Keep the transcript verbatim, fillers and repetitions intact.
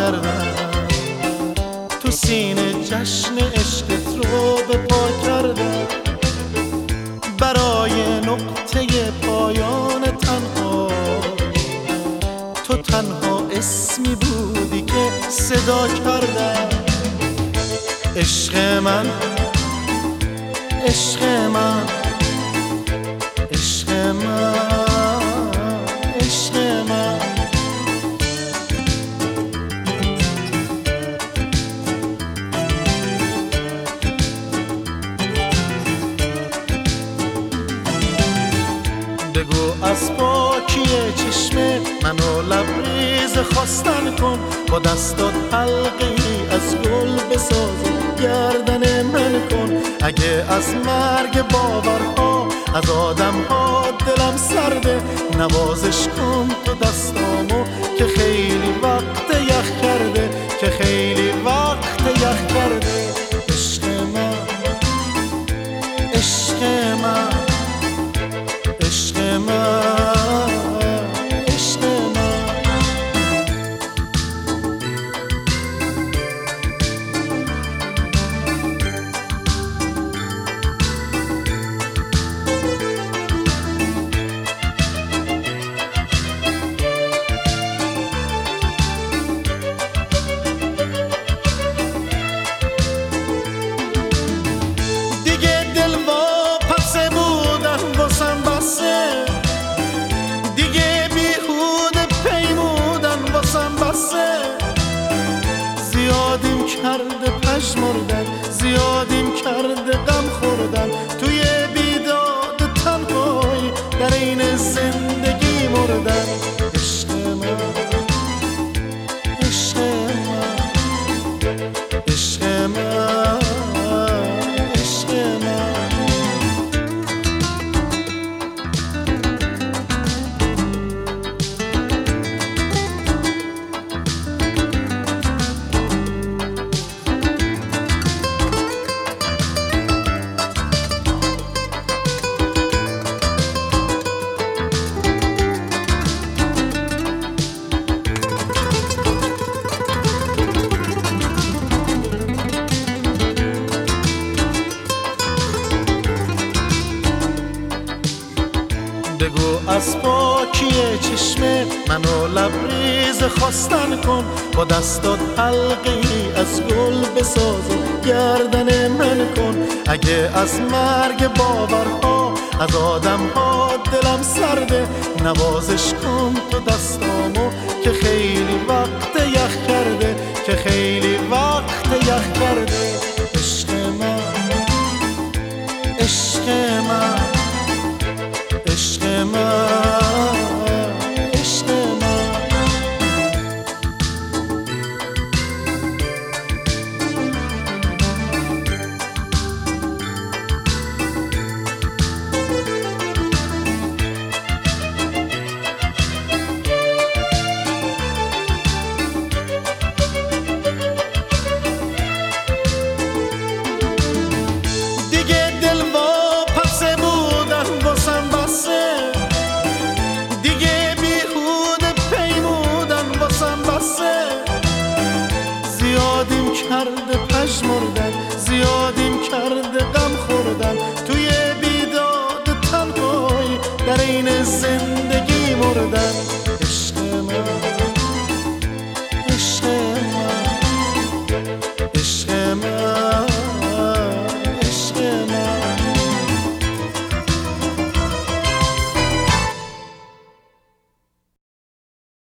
کردم، تو سینه جشن عشقت رو به پا کردم. برای نقطه پایان تنها تو تنها اسمی بودی که صدا کردم. عشق من، عشق من، عشق من، عشق من. بگو از پاکی چشم منو لبریز خواستن کن، با دستات حلقه ای از گل بساز و گردن من کن. اگه از مرگ باورها از آدم ها دلم سرده، نوازش کن تو دستامو که خیلی وقت یخ کرده، که خیلی وقت یخ کرده. عشق من، عشق من، عشق من، عشق من. دیگه دل واپسه بودن واسم بسه، دیگه بیهوده پیمودن واسم بسه. زیادیم کرده پژمردن، زیادیم کرده غم خوردن، توی بیداد تنهایی در این زندگی مردن. عشق من، عشق من، عشق من، عشق من. بگو از پاکی چشم منو لبریز خواستن کن، با دستات حلقه ای از گل بساز و گردن من کن. اگه از مرگ باورها از آدم ها دلم سرده، نوازش کن تو دستامو که خیلی وقت یخ کرده، که خیلی وقت یخ کرده. عشق من، عشق من، عشق من، عشق من. دیگه دل واپسه بودن واسم بسه، دیگه بیهوده پیمودن واسم بسه. زیادیم کرده پژمردن،